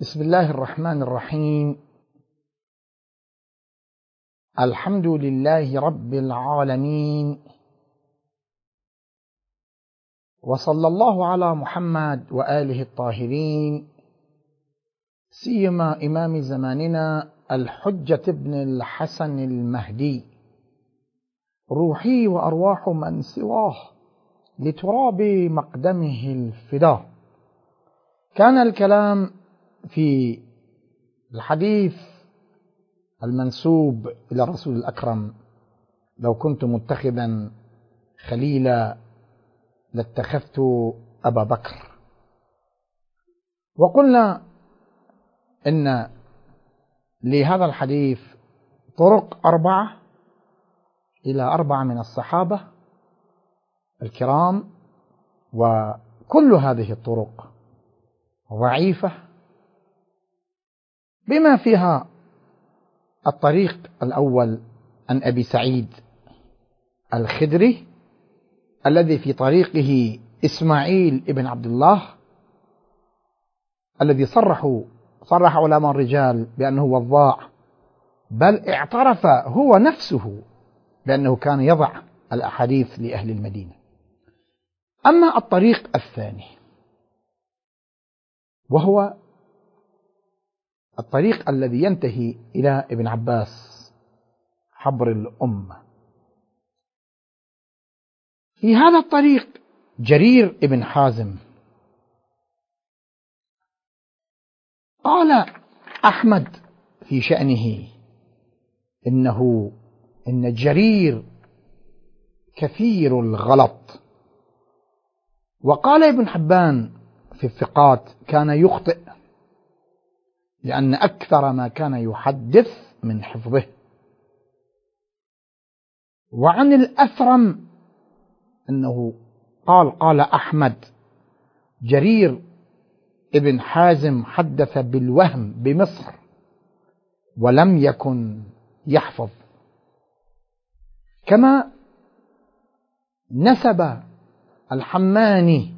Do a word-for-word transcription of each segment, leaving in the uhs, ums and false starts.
بسم الله الرحمن الرحيم. الحمد لله رب العالمين، وصلى الله على محمد وآله الطاهرين، سيما إمام زماننا الحجة ابن الحسن المهدي، روحي وأرواح من سواه لتراب مقدمه الفداء. كان الكلام في الحديث المنسوب إلى الرسول الأكرم: لو كنت متخذا خليلا لاتخذت أبا بكر. وقلنا إن لهذا الحديث طرق أربعة إلى أربعة من الصحابة الكرام، وكل هذه الطرق ضعيفة، بما فيها الطريق الأول عن أبي سعيد الخدري الذي في طريقه إسماعيل ابن عبد الله، الذي صرحوا صرح علماء الرجال بأنه وضاع، بل اعترف هو نفسه بأنه كان يضع الأحاديث لأهل المدينة. أما الطريق الثاني وهو الطريق الذي ينتهي إلى ابن عباس حبر الأمة، في هذا الطريق جرير ابن حازم قال أحمد في شأنه إنه إن جرير كثير الغلط، وقال ابن حبان في الثقات كان يخطئ لأن أكثر ما كان يحدث من حفظه. وعن الأثرم أنه قال قال أحمد: جرير ابن حازم حدث بالوهم بمصر ولم يكن يحفظ. كما نسب الحماني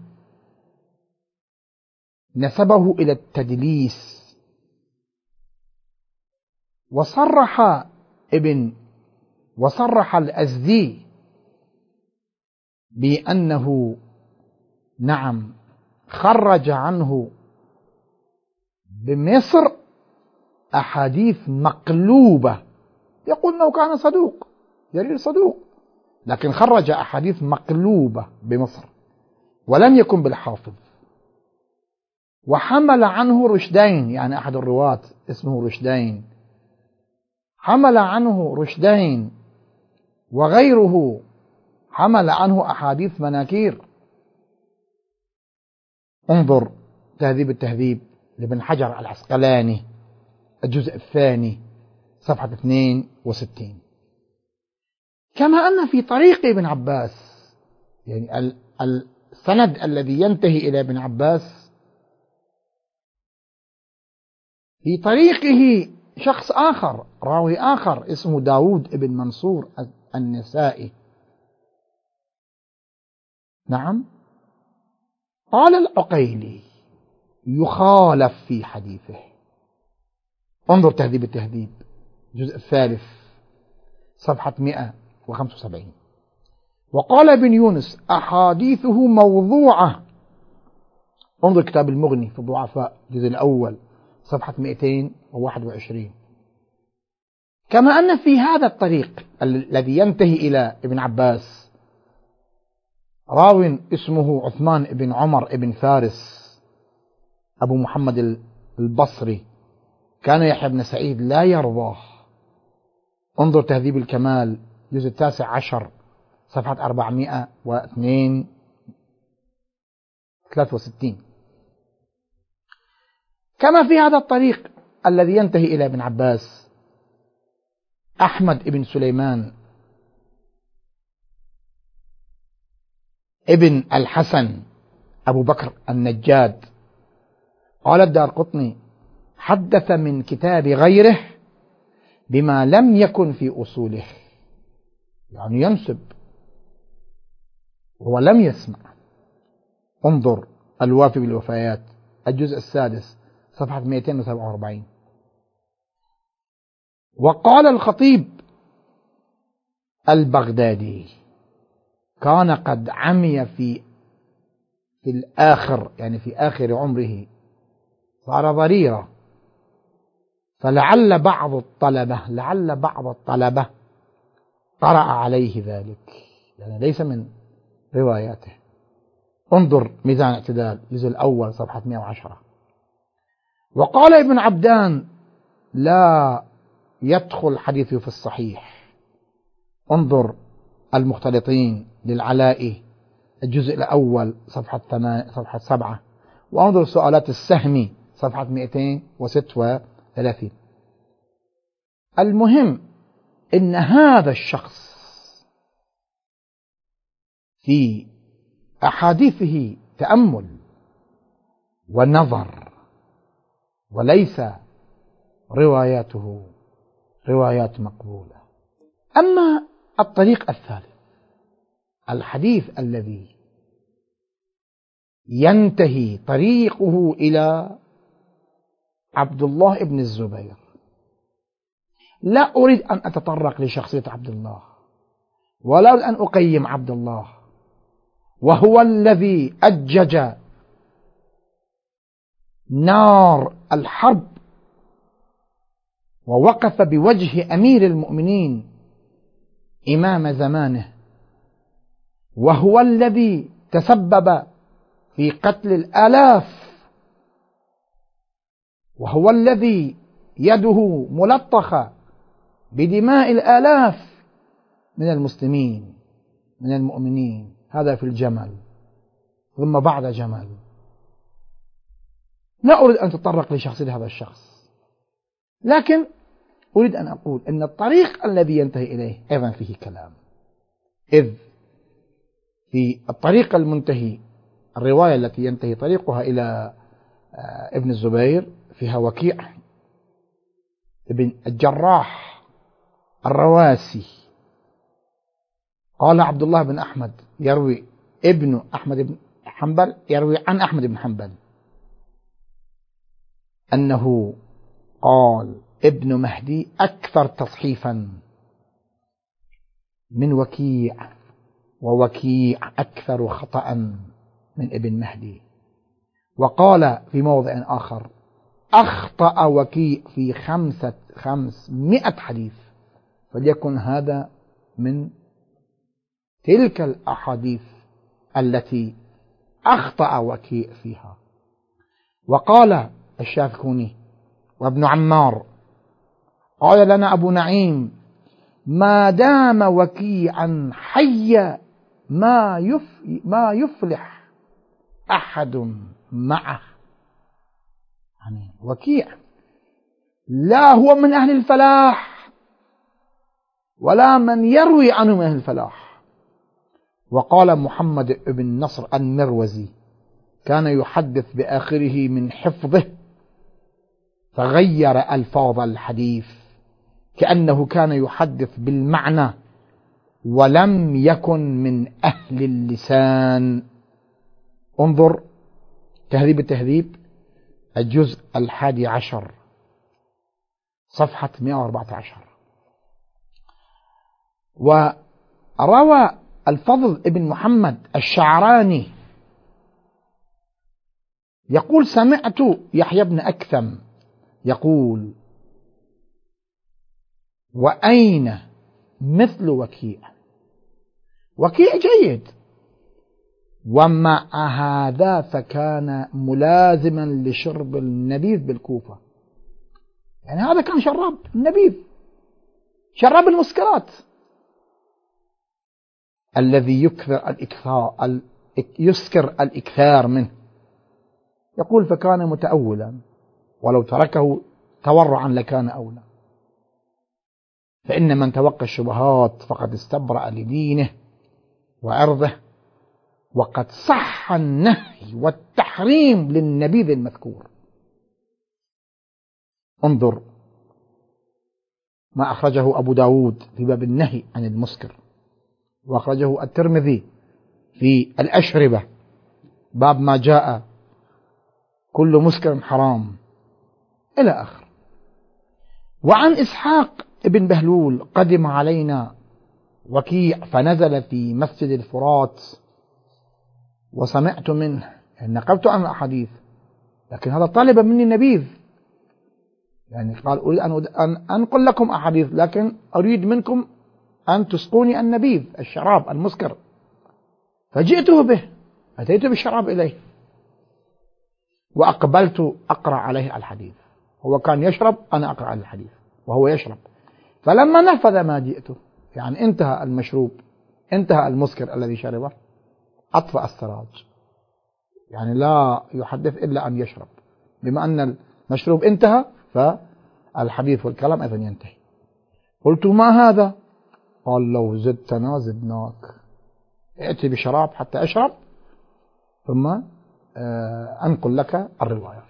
نسبه إلى التدليس، وصرح ابن وصرح الأزدي بأنه نعم خرج عنه بمصر أحاديث مقلوبة، يقول أنه كان صدوق، جرير صدوق، لكن خرج أحاديث مقلوبة بمصر ولم يكن بالحافظ. وحمل عنه رشدين، يعني أحد الرواة اسمه رشدين، حمل عنه رشدين وغيره حمل عنه أحاديث مناكير. انظر تهذيب التهذيب لابن حجر العسقلاني الجزء الثاني صفحة اثنين وستين. كما أن في طريق ابن عباس، يعني السند الذي ينتهي إلى ابن عباس في طريقه شخص آخر، راوي آخر اسمه داود ابن منصور النسائي. نعم، قال العقيلي يخالف في حديثه. انظر تهذيب التهذيب الجزء الثالث صفحة مئة وخمسة وسبعين. وقال ابن يونس أحاديثه موضوعة. انظر كتاب المغني في الضعفاء الجزء الأول صفحة مئتين وواحد وعشرين. كما أن في هذا الطريق الذي ينتهي إلى ابن عباس راو اسمه عثمان بن عمر بن فارس أبو محمد البصري، كان يحيى بن سعيد لا يرضاه. انظر تهذيب الكمال جزء التاسع عشر صفحة أربعمائة واثنين وثلاثة وستين. كما في هذا الطريق الذي ينتهي إلى ابن عباس أحمد بن سليمان ابن الحسن أبو بكر النجاد، قال الدارقطني: حدث من كتاب غيره بما لم يكن في أصوله، يعني ينسب وهو لم يسمع. انظر الوافي بالوفيات الجزء السادس صفحة مئتين وسبعة وأربعين. وقال الخطيب البغدادي كان قد عمي في في الآخر، يعني في آخر عمره، صار ضريرا، فلعل بعض الطلبة لعل بعض الطلبة قرأ عليه ذلك، يعني ليس من رواياته. انظر ميزان الاعتدال الجزء الأول صفحة مئة وعشرة. وقال ابن عبدان لا يدخل حديثه في الصحيح. انظر المختلطين للعلائي الجزء الأول صفحة ثمان صفحة سبعة، وانظر سؤالات السهمي صفحة مئتين وستة وثلاثين. المهم إن هذا الشخص في أحاديثه تأمل ونظر، وليس رواياته روايات مقبولة. أما الطريق الثالث، الحديث الذي ينتهي طريقه إلى عبد الله بن الزبير، لا أريد أن أتطرق لشخصية عبد الله، ولا أريد أن أقيم عبد الله، وهو الذي أجج نار الحرب ووقف بوجه أمير المؤمنين إمام زمانه، وهو الذي تسبب في قتل الآلاف، وهو الذي يده ملطخة بدماء الآلاف من المسلمين من المؤمنين. هذا في الجمل ثم بعد جمل. لا أريد أن تطرق لشخصية هذا الشخص، لكن أريد أن أقول أن الطريق الذي ينتهي إليه أيضا فيه كلام. إذ في الطريق المنتهي، الرواية التي ينتهي طريقها إلى ابن الزبير، فيها وكيع ابن الجراح الرواسي. قال عبد الله بن أحمد يروي ابن أحمد بن حنبل يروي عن أحمد بن حنبل أنه قال ابن مهدي أكثر تصحيفا من وكيع، ووكيع أكثر خطأ من ابن مهدي. وقال في موضع آخر أخطأ وكيع في خمسة خمسمائة حديث، فليكن هذا من تلك الأحاديث التي أخطأ وكيع فيها. وقال الشافعي وابن عمار قال لنا أبو نعيم ما دام وكيعا حيا ما ما يفلح أحد معه. يعني وكيع لا هو من أهل الفلاح ولا من يروي عنه من أهل الفلاح. وقال محمد بن نصر المروزي كان يحدث بآخره من حفظه فغير ألفاظ الحديث كأنه كان يحدث بالمعنى ولم يكن من أهل اللسان. انظر تهذيب التهذيب الجزء الحادي عشر صفحة مئة وأربعة عشر. وروى الفضل ابن محمد الشعراني يقول سمعت يحيى بن أكثم يقول وأين مثل وكيع؟ وكيع جيد، ومع هذا فكان ملازما لشرب النبيذ بالكوفة. يعني هذا كان شراب النبيذ، شراب المسكرات الذي يكثر الإكثار يسكر الإكثار منه. يقول فكان متأولا ولو تركه تورعا لكان أولى، فإن من توقى الشبهات فقد استبرأ لدينه وعرضه، وقد صح النهي والتحريم للنبيذ المذكور. انظر ما أخرجه أبو داود في باب النهي عن المسكر، وأخرجه الترمذي في الأشربة باب ما جاء كل مسكر حرام، إلى آخر. وعن إسحاق ابن بهلول قدم علينا وكيع فنزل في مسجد الفرات وسمعت منه، يعني نقلت عن الأحاديث، لكن هذا طلب مني النبيذ، يعني قال أريد أن أنقل لكم أحاديث لكن أريد منكم أن تسقوني النبيذ الشراب المسكر، فجئته به، أتيت بالشراب إليه وأقبلت أقرأ عليه الحديث. هو كان يشرب، أنا أقرأ عليه الحديث وهو يشرب. فلما نفذ ما جئته، يعني انتهى المشروب، انتهى المسكر الذي شربه، أطفأ السراج، يعني لا يحدث إلا أن يشرب، بما أن المشروب انتهى فالحديث والكلام أيضا ينتهي. قلت ما هذا؟ قال لو زدتنا زدناك، ائتي بشراب حتى أشرب ثم أنقل لك الروايات.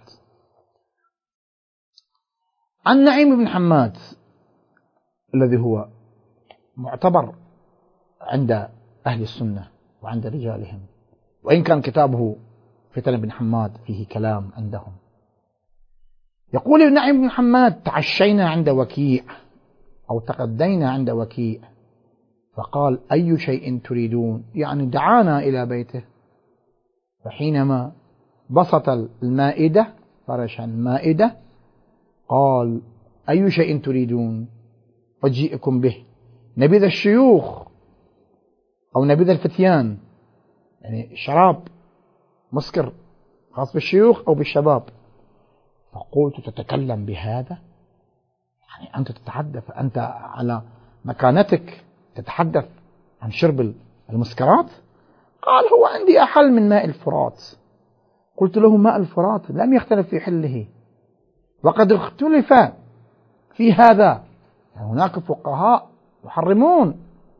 عن نعيم بن حماد الذي هو معتبر عند أهل السنة وعند رجالهم، وإن كان كتابه فتن بن حماد فيه كلام عندهم. يقول ابن نعيم بن حماد تعشينا عند وكيع أو تغدينا عند وكيع، فقال أي شيء تريدون، يعني دعانا إلى بيته. فحينما بسط المائدة، فرش المائدة، قال أي شيء تريدون أجيئكم به، نبيذ الشيوخ أو نبيذ الفتيان، يعني شراب مسكر خاص بالشيوخ أو بالشباب. فقلت تتكلم بهذا؟ يعني أنت تتحدث، أنت على مكانتك تتحدث عن شرب المسكرات؟ قال هو عندي أحل من ماء الفرات. قلت له ماء الفرات لم يختلف في حله، وقد اختلف في هذا، يعني هناك فقهاء يحرمون.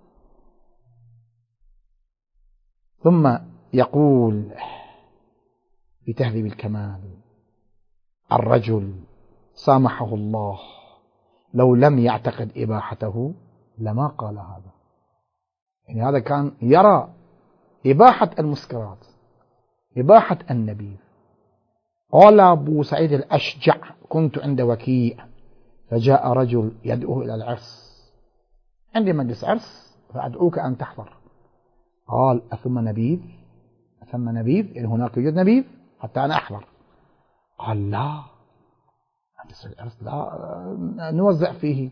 ثم يقول في تهذيب الكمال الرجل سامحه الله لو لم يعتقد إباحته لما قال هذا، يعني هذا كان يرى إباحة المسكرات، إباحة النبيذ. قال أبو سعيد الأشجع كنت عند وكيع فجاء رجل يدعوه إلى العرس، عندي مجلس عرس فأدعوك أن تحضر. قال أثم نبيذ؟ أثم نبيذ يعني هناك يوجد نبيذ حتى أنا أحضر؟ قال لا، مجلس العرس لا نوزع فيه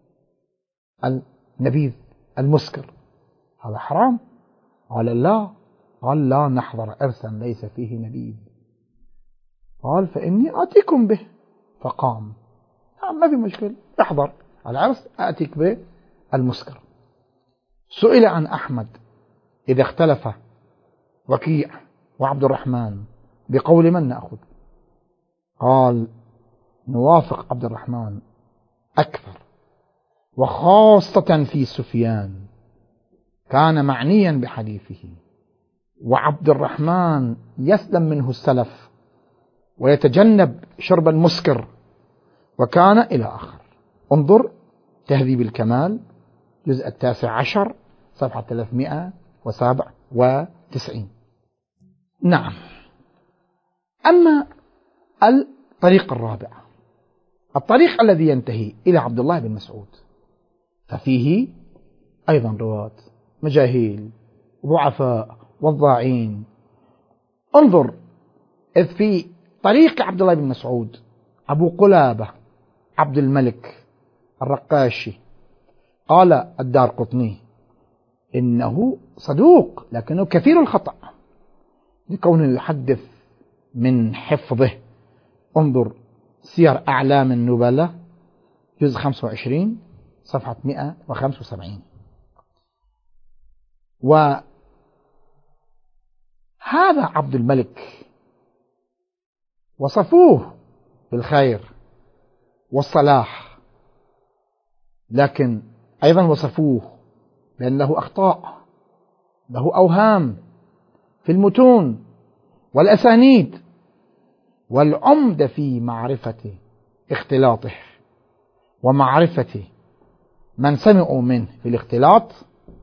النبيذ المسكر، هذا حرام. قال لا، قال لا نحضر عرسا ليس فيه نبيذ. قال فإني آتيكم به. فقام، ما في مشكلة، احضر العرس آتيك به المسكر. سئل عن أحمد إذا اختلف وكيع وعبد الرحمن بقول من نأخذ؟ قال نوافق عبد الرحمن أكثر، وخاصة في سفيان كان معنيا بحديثه، وعبد الرحمن يسلم منه السلف ويتجنب شرب المسكر، وكان إلى آخر. انظر تهذيب الكمال جزء التاسع عشر صفحة ثلاثمائة وسبعة وتسعين. نعم. أما الطريق الرابع، الطريق الذي ينتهي إلى عبد الله بن مسعود، ففيه أيضا رواة مجاهيل ضعفاء والضاعين. انظر، إذ في طريق عبد الله بن مسعود أبو قلابة عبد الملك الرقاشي، قال الدارقطني إنه صدوق لكنه كثير الخطأ لكونه يحدث من حفظه. انظر سير أعلام النبلاء جزء خمسة وعشرين صفحة مئة وخمسة وسبعين. وهذا عبد الملك وصفوه بالخير والصلاح، لكن أيضا وصفوه بأن له أخطاء، له أوهام في المتون والأسانيد، والعمدة في معرفة اختلاطه ومعرفة من سمعوا منه في الاختلاط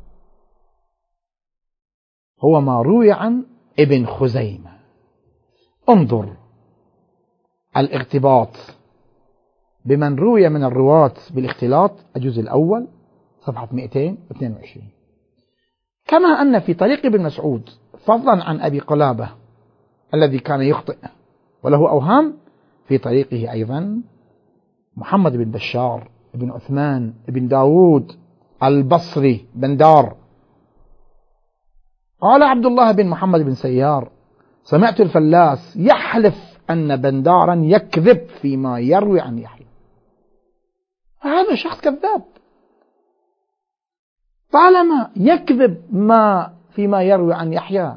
هو ما روي عن ابن خزيمة. انظر الاغتباط بمن روي من الرواة بالاختلاط الجزء الأول صفحة مئتين واثنين وعشرين. كما أن في طريق ابن مسعود فضلا عن أبي قلابة الذي كان يخطئ وله أوهام، في طريقه أيضا محمد بن بشار بن عثمان بن داود البصري بندار. قال عبد الله بن محمد بن سيار: سمعت الفلاس يحلف أن بندارا يكذب فيما يروي عن يحيى. هذا شخص كذاب طالما يكذب ما فيما يروي عن يحيى،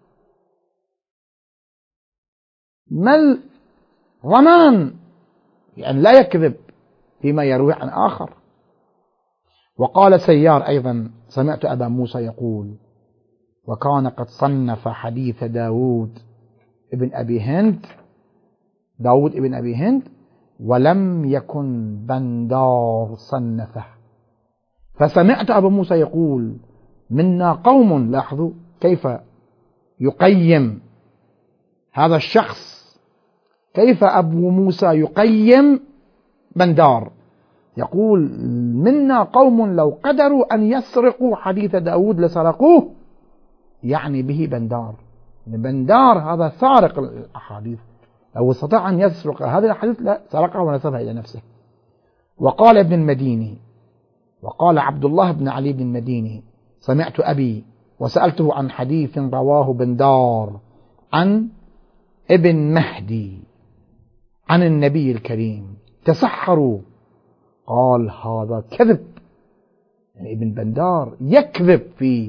ما الضمان لأن لا يكذب فيما يروي عن آخر؟ وقال سيار أيضا: سمعت أبا موسى يقول: وكان قد صنف حديث داود ابن أبي هند داود ابن أبي هند ولم يكن بندار صنفه. فسمعت أبا موسى يقول: منا قوم، لاحظوا كيف يقيم هذا الشخص، كيف أبو موسى يقيم بندار، يقول: منا قوم لو قدروا أن يسرقوا حديث داود لسرقوه، يعني به بندار. بندار هذا سارق الأحاديث، لو استطاع أن يسرق هذه الحديث لا سرقها ونسبها إلى نفسه. وقال ابن المديني وقال عبد الله بن علي بن المديني: سمعت أبي وسألته عن حديث رواه بندار عن ابن مهدي عن النبي الكريم تسحروا، قال: هذا كذب. يعني ابن بندار يكذب في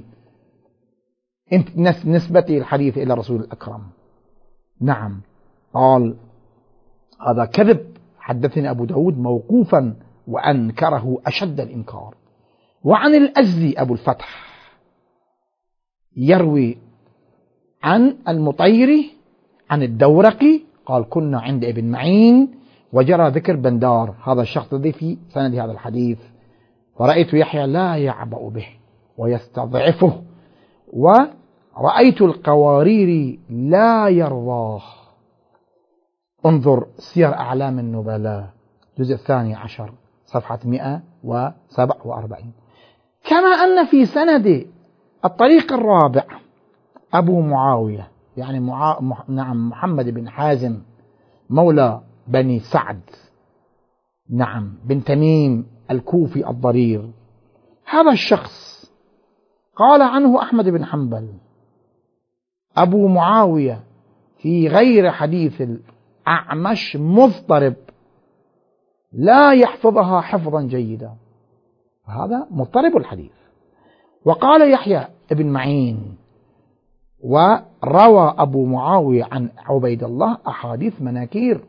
نسبته الحديث إلى رسول الأكرم. نعم، قال: هذا كذب. حدثني أبو داود موقوفا وأنكره أشد الإنكار. وعن الأزدي أبو الفتح يروي عن المطيري عن الدورقي قال: كنا عند ابن معين وجرى ذكر بندار، هذا الشخص الذي في سند هذا الحديث، فرأيت يحيى لا يعبأ به ويستضعفه، ورأيت القوارير لا يرضاه. انظر سير أعلام النبلاء الجزء الثاني عشر صفحة مئة وسبعة وأربعين. كما أن في سند الطريق الرابع أبو معاوية، يعني معا... مح... نعم محمد بن حازم مولى بني سعد، نعم بن تميم الكوفي الضرير. هذا الشخص قال عنه أحمد بن حنبل: أبو معاوية في غير حديث الأعمش مضطرب لا يحفظها حفظا جيدا، هذا مضطرب الحديث. وقال يحيى بن معين: وروى أبو معاوية عن عبيد الله أحاديث مناكير.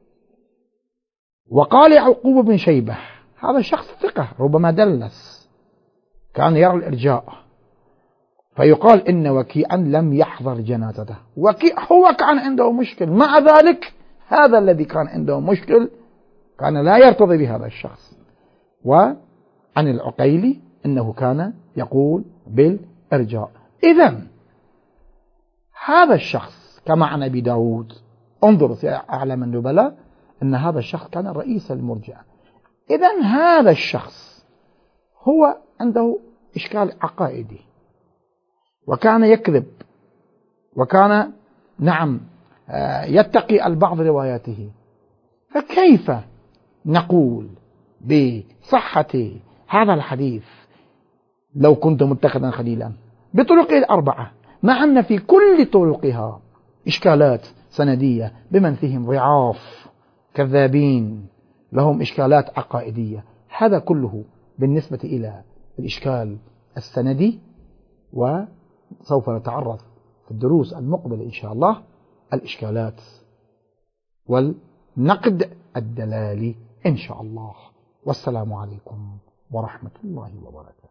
وقال يعقوب بن شيبة: هذا شخص ثقة ربما دلس، كان يرى الإرجاء، فيقال إن وكيعا لم يحضر جنازته. وكيع هو كان عنده مشكل، مع ذلك هذا الذي كان عنده مشكل كان لا يرتضي بهذا الشخص. وعن العقيلي إنه كان يقول بالإرجاء. إذن هذا الشخص كما عن أبي داود، انظر في أعلام النبلاء أن هذا الشخص كان رئيس المرجئة. إذن هذا الشخص هو عنده إشكال عقائدي، وكان يكذب، وكان نعم يتقي البعض رواياته، فكيف نقول بصحة هذا الحديث لو كنت متخذا خليلا بطرقه الأربعة، مع أن في كل طرقها إشكالات سندية بمن فيهم ضعاف كذابين لهم إشكالات عقائدية؟ هذا كله بالنسبة إلى الإشكال السندي، وسوف نتعرض في الدروس المقبلة إن شاء الله الإشكالات والنقد الدلالي إن شاء الله. والسلام عليكم ورحمة الله وبركاته.